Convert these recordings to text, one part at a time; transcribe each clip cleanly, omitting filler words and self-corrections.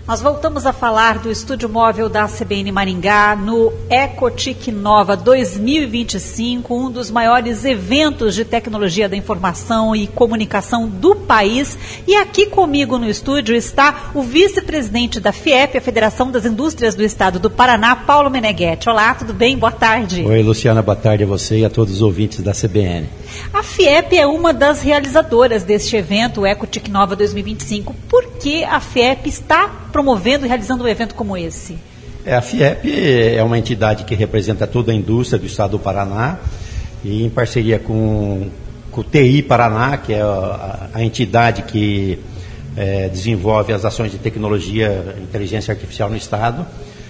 Nós voltamos a falar do estúdio móvel da CBN Maringá no EcoTIC Nova 2025, um dos maiores eventos de tecnologia da informação e comunicação do país. E aqui comigo no estúdio está o vice-presidente da FIEP, a Federação das Indústrias do Estado do Paraná, Paulo Meneghetti. Olá, tudo bem? Boa tarde. Oi, Luciana, boa tarde a você e a todos os ouvintes da CBN. A FIEP é uma das realizadoras deste evento, o EcoTIC Nova 2025. Por que a FIEP está promovendo e realizando um evento como esse? A FIEP é uma entidade que representa toda a indústria do estado do Paraná e em parceria com o TI Paraná, que é a entidade que desenvolve as ações de tecnologia e inteligência artificial no estado,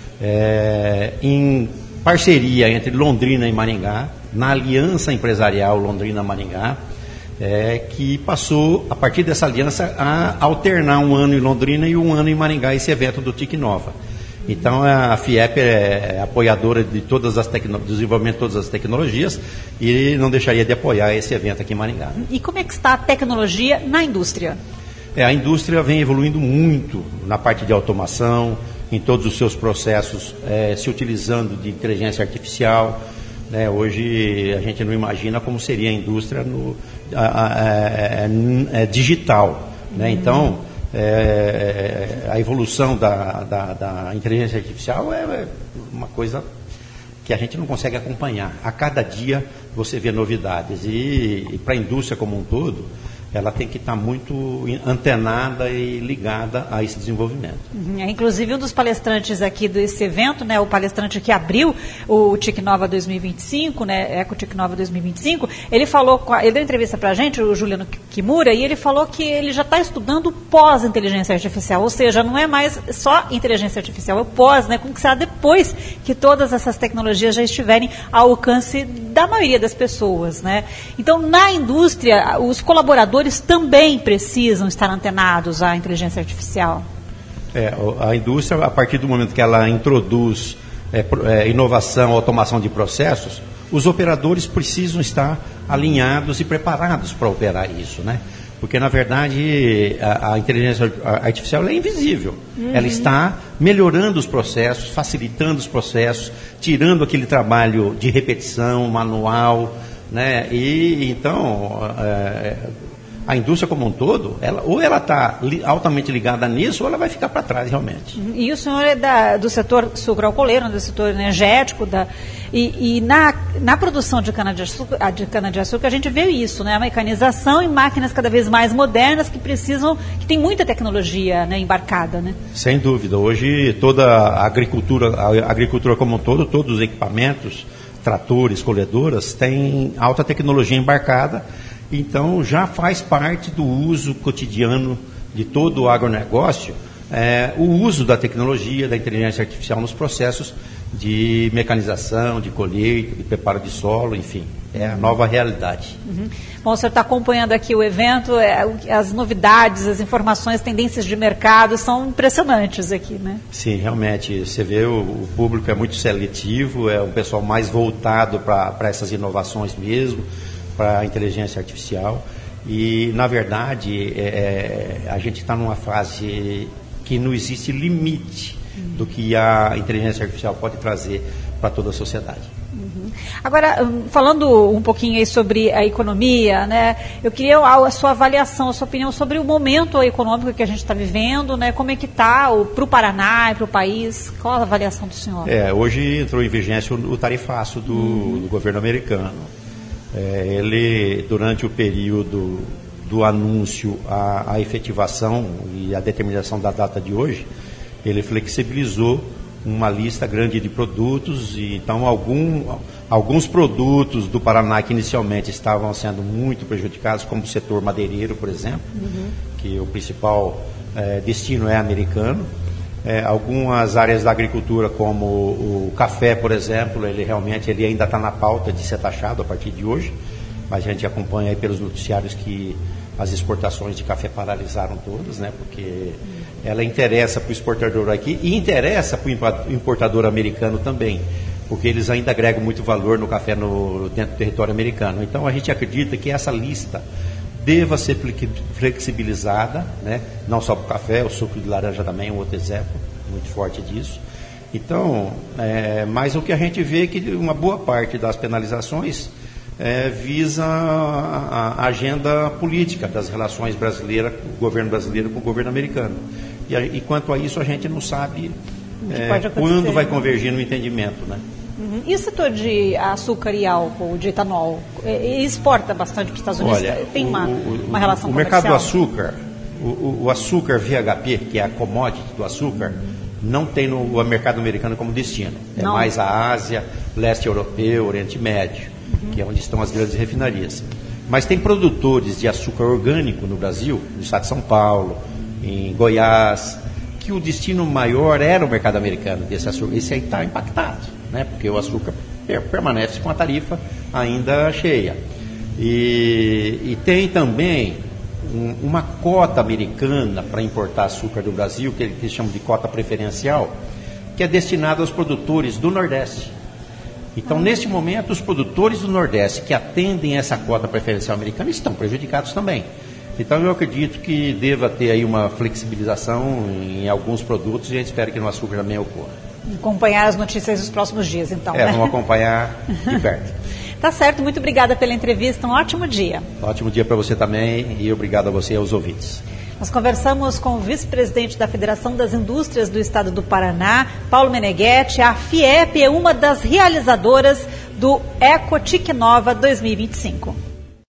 em parceria entre Londrina e Maringá, na aliança empresarial Londrina-Maringá, que passou, a partir dessa aliança, a alternar um ano em Londrina e um ano em Maringá, esse evento do TIC Nova. Então, a FIEP é apoiadora de do desenvolvimento de todas as tecnologias e não deixaria de apoiar esse evento aqui em Maringá. E como é que está a tecnologia na indústria? A indústria vem evoluindo muito na parte de automação, em todos os seus processos, se utilizando de inteligência artificial. Hoje a gente não imagina como seria a indústria digital. Então, a evolução da inteligência artificial é uma coisa que a gente não consegue acompanhar. A cada dia você vê novidades e para a indústria como um todo, ela tem que estar muito antenada e ligada a esse desenvolvimento. Inclusive, um dos palestrantes aqui desse evento, o palestrante que abriu o TIC Nova 2025, EcoTIC Nova 2025, ele deu entrevista para a gente, o Juliano Kimura, e ele falou que ele já está estudando pós-inteligência artificial, ou seja, não é mais só inteligência artificial, é o pós, como que será depois que todas essas tecnologias já estiverem ao alcance da maioria das pessoas. Então, na indústria, os colaboradores também precisam estar antenados à inteligência artificial. A indústria, a partir do momento que ela introduz inovação, automação de processos, os operadores precisam estar alinhados e preparados para operar isso, Porque, na verdade, a inteligência artificial é invisível. Ela está melhorando os processos, facilitando os processos, tirando aquele trabalho de repetição, manual, E, então, a indústria como um todo, ela está altamente ligada nisso, ou ela vai ficar para trás realmente. E o senhor é do setor sucroalcooleiro, do setor energético, e na produção de cana-de-açúcar a gente vê isso, a mecanização e máquinas cada vez mais modernas que tem muita tecnologia embarcada. Sem dúvida. Hoje toda a agricultura como um todo, todos os equipamentos, tratores, colhedoras, têm alta tecnologia embarcada. Então, já faz parte do uso cotidiano de todo o agronegócio, o uso da tecnologia, da inteligência artificial nos processos de mecanização, de colheita, de preparo de solo, enfim, é a nova realidade. Bom, o senhor está acompanhando aqui o evento, as novidades, as informações, tendências de mercado são impressionantes aqui, Sim, realmente, você vê o público é muito seletivo, é um pessoal mais voltado para essas inovações mesmo, para a inteligência artificial e, na verdade, a gente está numa fase que não existe limite do que a inteligência artificial pode trazer para toda a sociedade. Agora, falando um pouquinho aí sobre a economia, eu queria a sua avaliação, a sua opinião sobre o momento econômico que a gente está vivendo, como é que está para o Paraná e para o país, qual a avaliação do senhor? Hoje entrou em vigência o tarifaço do governo americano. Ele, durante o período do anúncio à efetivação e a determinação da data de hoje, ele flexibilizou uma lista grande de produtos e então alguns produtos do Paraná que inicialmente estavam sendo muito prejudicados, como o setor madeireiro, por exemplo, que o principal destino é americano. Algumas áreas da agricultura, como o café, por exemplo, ele ainda está na pauta de ser taxado a partir de hoje, mas a gente acompanha aí pelos noticiários que as exportações de café paralisaram todas, porque ela interessa para o exportador aqui e interessa para o importador americano também, porque eles ainda agregam muito valor no café dentro do território americano. Então a gente acredita que essa lista deva ser flexibilizada, né? Não só para o café, o suco de laranja também é um outro exemplo muito forte disso. Então, mas o que a gente vê é que uma boa parte das penalizações visa a agenda política das relações brasileiras, o governo brasileiro com o governo americano. E quanto a isso a gente não sabe quando vai convergir no entendimento, né? Uhum. E o setor de açúcar e álcool, de etanol, exporta bastante para os Estados Unidos? Olha, tem uma relação comercial? O mercado do açúcar, o açúcar VHP, que é a commodity do açúcar, não tem no mercado americano como destino. É mais a Ásia, leste europeu, Oriente Médio, que é onde estão as grandes refinarias. Mas tem produtores de açúcar orgânico no Brasil, no estado de São Paulo, em Goiás, que o destino maior era o mercado americano desse açúcar. Esse aí está impactado, né? Porque o açúcar permanece com a tarifa ainda cheia. E tem também uma cota americana para importar açúcar do Brasil, que eles chamam de cota preferencial, que é destinada aos produtores do Nordeste. Então, neste momento, os produtores do Nordeste que atendem essa cota preferencial americana estão prejudicados também. Então, eu acredito que deva ter aí uma flexibilização em alguns produtos e a gente espera que no açúcar também ocorra. Acompanhar as notícias dos próximos dias, então. Vamos acompanhar de perto. Tá certo, muito obrigada pela entrevista, um ótimo dia. Ótimo dia para você também e obrigado a você e aos ouvintes. Nós conversamos com o vice-presidente da Federação das Indústrias do Estado do Paraná, Paulo Meneghetti. A FIEP é uma das realizadoras do Eco TIC Nova 2025.